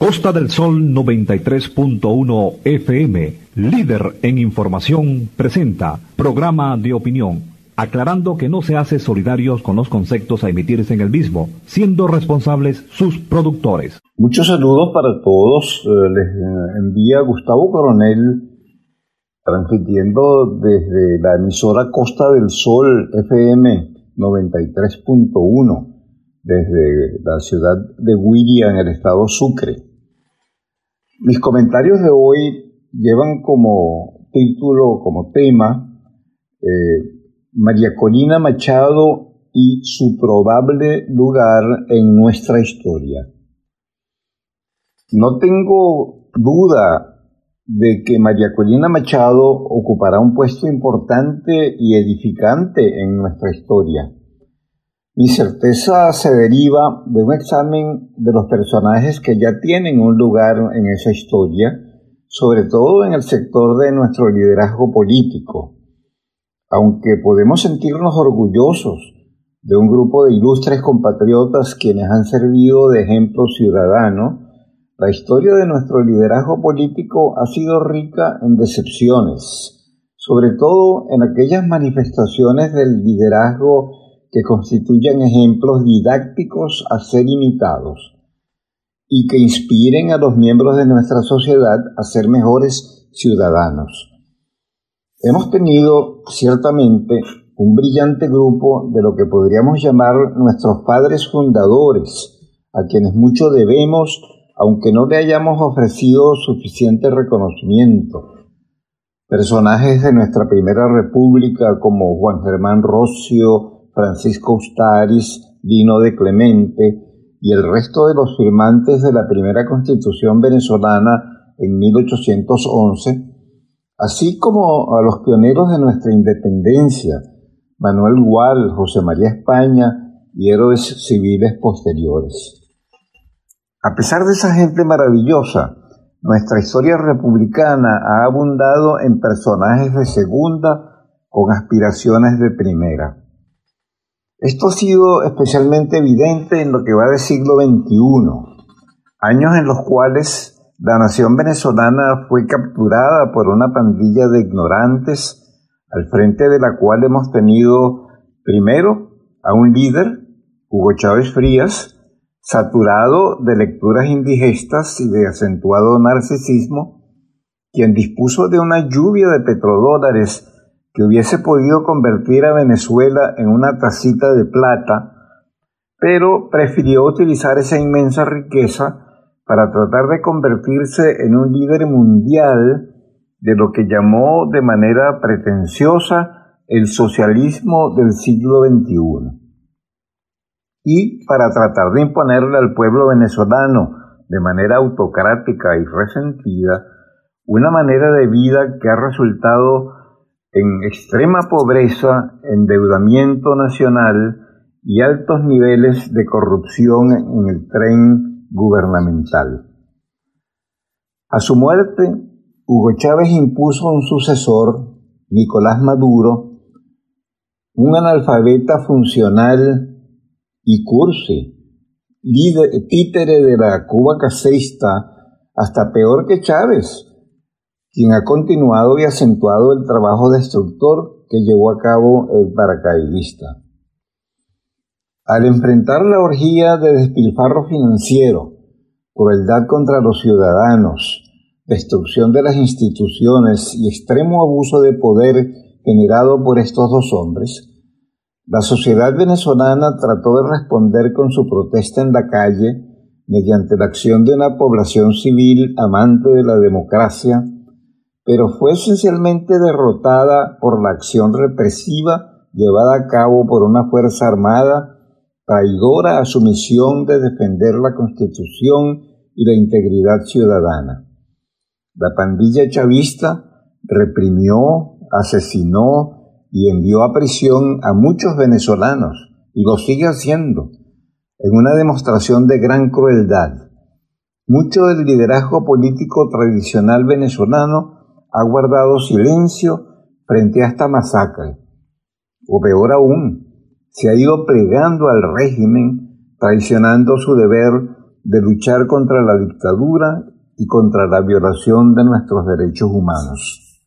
Costa del Sol 93.1 FM, líder en información, presenta programa de opinión, aclarando que no se hace solidarios con los conceptos a emitirse en el mismo, siendo responsables sus productores. Muchos saludos para todos. Les envía Gustavo Coronel, transmitiendo desde la emisora Costa del Sol FM 93.1, desde la ciudad de Huiria, en el estado Sucre. Mis comentarios de hoy llevan como título, como tema, María Corina Machado y su probable lugar en nuestra historia. No tengo duda de que María Corina Machado ocupará un puesto importante y edificante en nuestra historia. Mi certeza se deriva de un examen de los personajes que ya tienen un lugar en esa historia, sobre todo en el sector de nuestro liderazgo político. Aunque podemos sentirnos orgullosos de un grupo de ilustres compatriotas quienes han servido de ejemplo ciudadano, la historia de nuestro liderazgo político ha sido rica en decepciones, sobre todo en aquellas manifestaciones del liderazgo que constituyan ejemplos didácticos a ser imitados y que inspiren a los miembros de nuestra sociedad a ser mejores ciudadanos. Hemos tenido, ciertamente, un brillante grupo de lo que podríamos llamar nuestros padres fundadores, a quienes mucho debemos, aunque no le hayamos ofrecido suficiente reconocimiento. Personajes de nuestra primera república como Juan Germán Rossio, Francisco Ustaris, Lino de Clemente y el resto de los firmantes de la primera Constitución venezolana en 1811, así como a los pioneros de nuestra independencia, Manuel Gual, José María España y héroes civiles posteriores. A pesar de esa gente maravillosa, nuestra historia republicana ha abundado en personajes de segunda con aspiraciones de primera. Esto ha sido especialmente evidente en lo que va del siglo XXI, años en los cuales la nación venezolana fue capturada por una pandilla de ignorantes, al frente de la cual hemos tenido primero a un líder, Hugo Chávez Frías, saturado de lecturas indigestas y de acentuado narcisismo, quien dispuso de una lluvia de petrodólares que hubiese podido convertir a Venezuela en una tacita de plata, pero prefirió utilizar esa inmensa riqueza para tratar de convertirse en un líder mundial de lo que llamó de manera pretenciosa el socialismo del siglo XXI. Y para tratar de imponerle al pueblo venezolano de manera autocrática y resentida una manera de vida que ha resultado en extrema pobreza, endeudamiento nacional y altos niveles de corrupción en el tren gubernamental. A su muerte, Hugo Chávez impuso a un sucesor, Nicolás Maduro, un analfabeta funcional y cursi, títere de la Cuba caseísta, hasta peor que Chávez, quien ha continuado y acentuado el trabajo destructor que llevó a cabo el paracaidista. Al enfrentar la orgía de despilfarro financiero, crueldad contra los ciudadanos, destrucción de las instituciones y extremo abuso de poder generado por estos dos hombres, la sociedad venezolana trató de responder con su protesta en la calle mediante la acción de una población civil amante de la democracia, pero fue esencialmente derrotada por la acción represiva llevada a cabo por una fuerza armada traidora a su misión de defender la Constitución y la integridad ciudadana. La pandilla chavista reprimió, asesinó y envió a prisión a muchos venezolanos, y lo sigue haciendo, en una demostración de gran crueldad. Mucho del liderazgo político tradicional venezolano ha guardado silencio frente a esta masacre, o peor aún, se ha ido plegando al régimen, traicionando su deber de luchar contra la dictadura y contra la violación de nuestros derechos humanos.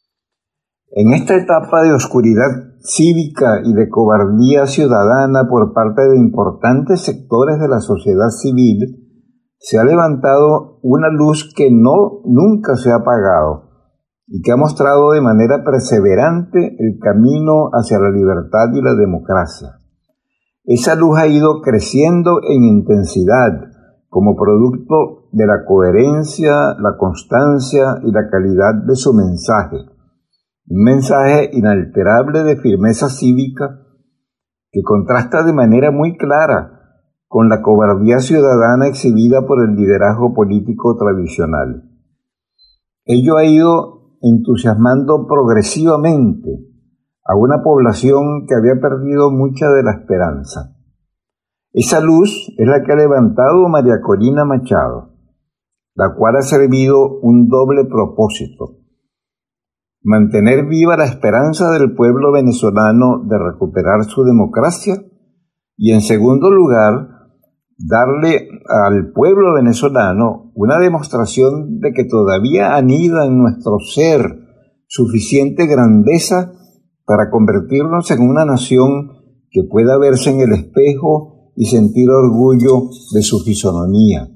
En esta etapa de oscuridad cívica y de cobardía ciudadana por parte de importantes sectores de la sociedad civil, se ha levantado una luz que nunca se ha apagado y que ha mostrado de manera perseverante el camino hacia la libertad y la democracia. Esa luz ha ido creciendo en intensidad como producto de la coherencia, la constancia y la calidad de su mensaje. Un mensaje inalterable de firmeza cívica que contrasta de manera muy clara con la cobardía ciudadana exhibida por el liderazgo político tradicional. Ello ha ido entusiasmando progresivamente a una población que había perdido mucha de la esperanza. Esa luz es la que ha levantado María Corina Machado, la cual ha servido un doble propósito: mantener viva la esperanza del pueblo venezolano de recuperar su democracia y, en segundo lugar, darle al pueblo venezolano una demostración de que todavía anida en nuestro ser suficiente grandeza para convertirnos en una nación que pueda verse en el espejo y sentir orgullo de su fisonomía.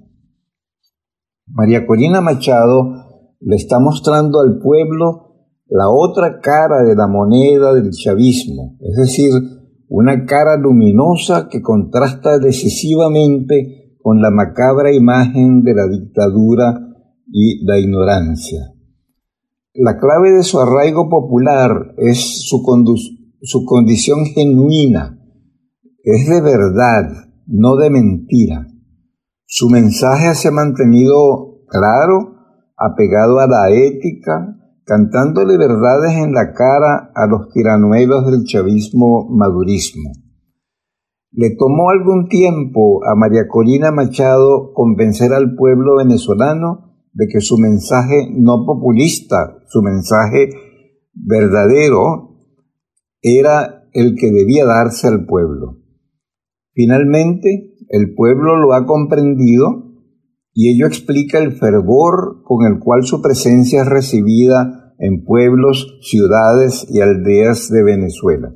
María Corina Machado le está mostrando al pueblo la otra cara de la moneda del chavismo, es decir, una cara luminosa que contrasta decisivamente con la macabra imagen de la dictadura y la ignorancia. La clave de su arraigo popular es su condición genuina, es de verdad, no de mentira. Su mensaje se ha mantenido claro, apegado a la ética, cantándole verdades en la cara a los tiranuelos del chavismo-madurismo. Le tomó algún tiempo a María Corina Machado convencer al pueblo venezolano de que su mensaje no populista, su mensaje verdadero, era el que debía darse al pueblo. Finalmente, el pueblo lo ha comprendido y ello explica el fervor con el cual su presencia es recibida en pueblos, ciudades y aldeas de Venezuela.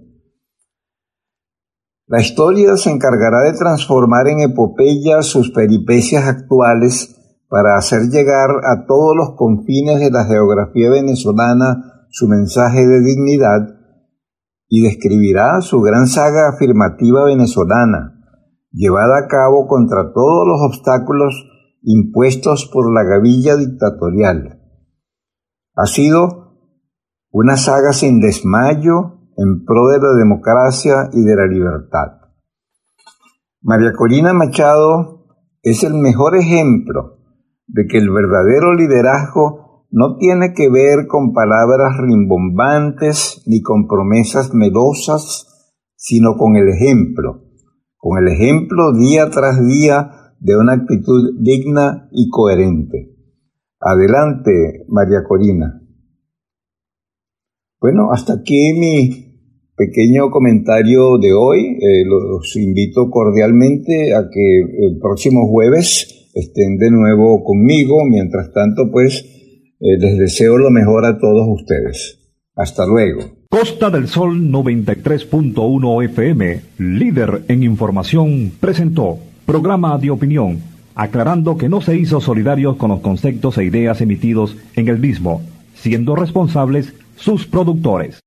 La historia se encargará de transformar en epopeya sus peripecias actuales para hacer llegar a todos los confines de la geografía venezolana su mensaje de dignidad, y describirá su gran saga afirmativa venezolana, llevada a cabo contra todos los obstáculos impuestos por la gavilla dictatorial. Ha sido una saga sin desmayo en pro de la democracia y de la libertad. María Corina Machado es el mejor ejemplo de que el verdadero liderazgo no tiene que ver con palabras rimbombantes ni con promesas melosas, sino con el ejemplo día tras día de una actitud digna y coherente. Adelante, María Corina. Bueno, hasta aquí mi pequeño comentario de hoy. Los invito cordialmente a que el próximo jueves estén de nuevo conmigo. Mientras tanto, pues, les deseo lo mejor a todos ustedes. Hasta luego. Costa del Sol 93.1 FM, líder en información, presentó programa de opinión, aclarando que no se hizo solidarios con los conceptos e ideas emitidos en el mismo, siendo responsables sus productores.